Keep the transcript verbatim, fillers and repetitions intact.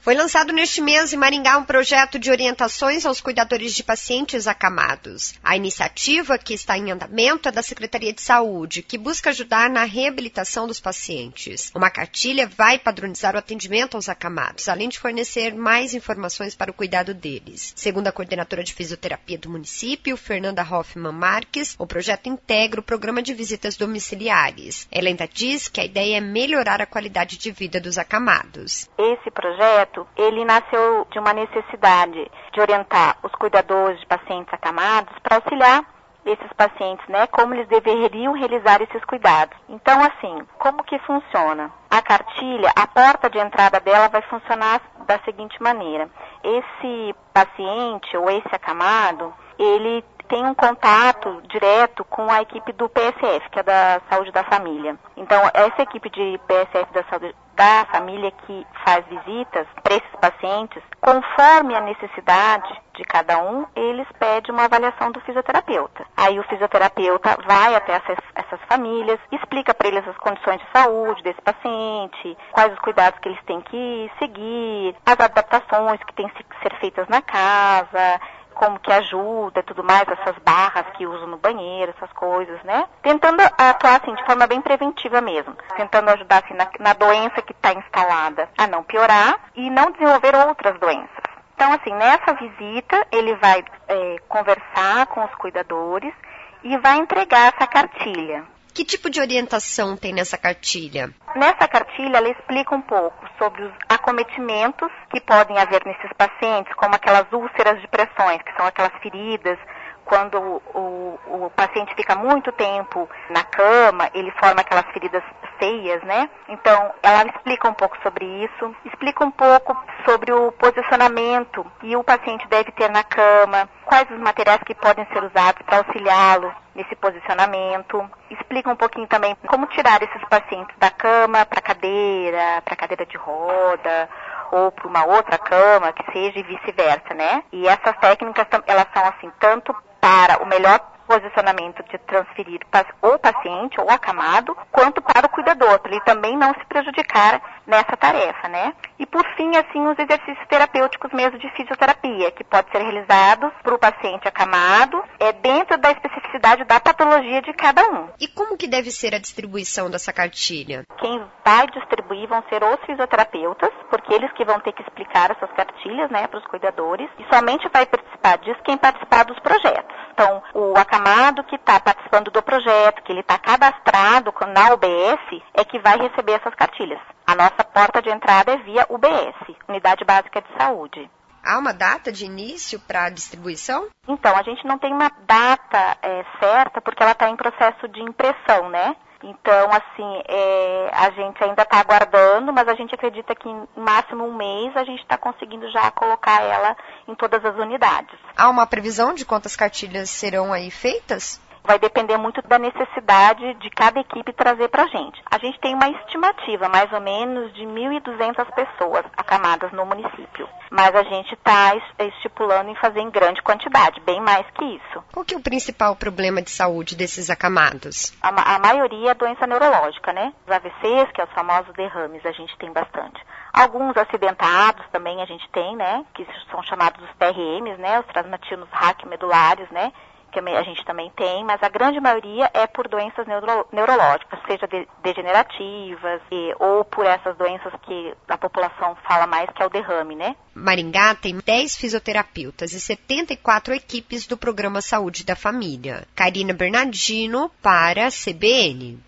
Foi lançado neste mês em Maringá um projeto de orientações aos cuidadores de pacientes acamados. A iniciativa, que está em andamento, é da Secretaria de Saúde, que busca ajudar na reabilitação dos pacientes. Uma cartilha vai padronizar o atendimento aos acamados, além de fornecer mais informações para o cuidado deles. Segundo a coordenadora de fisioterapia do município, Fernanda Hoffman Marques, o projeto integra o programa de visitas domiciliares. Ela ainda diz que a ideia é melhorar a qualidade de vida dos acamados. Esse projeto ele nasceu de uma necessidade de orientar os cuidadores de pacientes acamados para auxiliar esses pacientes, né, como eles deveriam realizar esses cuidados. Então, assim, como que funciona? A cartilha, a porta de entrada dela vai funcionar da seguinte maneira. Esse paciente ou esse acamado, ele tem um contato direto com a equipe do P S F, que é da Saúde da Família. Então, essa equipe de P S F da Saúde da Família que faz visitas para esses pacientes, conforme a necessidade de cada um, eles pedem uma avaliação do fisioterapeuta. Aí o fisioterapeuta vai até essas, essas famílias, explica para eles as condições de saúde desse paciente, quais os cuidados que eles têm que seguir, as adaptações que têm que ser feitas na casa, como que ajuda e tudo mais, essas barras que usam no banheiro, essas coisas, né? Tentando atuar, assim, de forma bem preventiva mesmo. Tentando ajudar, assim, na, na doença que está instalada a não piorar e não desenvolver outras doenças. Então, assim, nessa visita, ele vai é, conversar com os cuidadores e vai entregar essa cartilha. Que tipo de orientação tem nessa cartilha? Nessa cartilha, ela explica um pouco sobre os acometimentos que podem haver nesses pacientes, como aquelas úlceras de pressões, que são aquelas feridas, quando o, o, o paciente fica muito tempo na cama, ele forma aquelas feridas feias, né? Então, ela explica um pouco sobre isso, explica um pouco sobre o posicionamento que o paciente deve ter na cama, quais os materiais que podem ser usados para auxiliá-lo nesse posicionamento. Explica um pouquinho também como tirar esses pacientes da cama para cadeira, para cadeira de roda, ou para uma outra cama, que seja, e vice-versa, né? E essas técnicas, elas são assim, tanto para o melhor posicionamento de transferir o paciente ou acamado, quanto para o cuidador, para ele também não se prejudicar nessa tarefa, né? E por fim, assim, os exercícios terapêuticos mesmo de fisioterapia, que pode ser realizados para o paciente acamado, é dentro da especificidade da patologia de cada um. E como que deve ser a distribuição dessa cartilha? Quem vai distribuir vão ser os fisioterapeutas, porque eles que vão ter que explicar essas cartilhas, né, para os cuidadores, e somente vai participar disso quem participar dos projetos. Então, o acamado que está participando do projeto, que ele está cadastrado na U B S, é que vai receber essas cartilhas. A nossa porta de entrada é via U B S, Unidade Básica de Saúde. Há uma data de início para a distribuição? Então, a gente não tem uma data é, certa, porque ela está em processo de impressão, né? Então, assim, é, a gente ainda está aguardando, mas a gente acredita que em máximo um mês a gente está conseguindo já colocar ela em todas as unidades. Há uma previsão de quantas cartilhas serão aí feitas? Vai depender muito da necessidade de cada equipe trazer para a gente. A gente tem uma estimativa, mais ou menos, de mil e duzentas pessoas acamadas no município. Mas a gente está estipulando em fazer em grande quantidade, bem mais que isso. Qual que é o principal problema de saúde desses acamados? A, a maioria é doença neurológica, né? Os A V Cs, que é os famosos derrames, a gente tem bastante. Alguns acidentados também a gente tem, né? Que são chamados os T R Ms, né? Os transmatinos raquiomedulares, né? Que a gente também tem, mas a grande maioria é por doenças neuro, neurológicas, seja de, degenerativas e, ou por essas doenças que a população fala mais, que é o derrame, né? Maringá tem dez fisioterapeutas e setenta e quatro equipes do Programa Saúde da Família. Karina Bernardino para a C B N.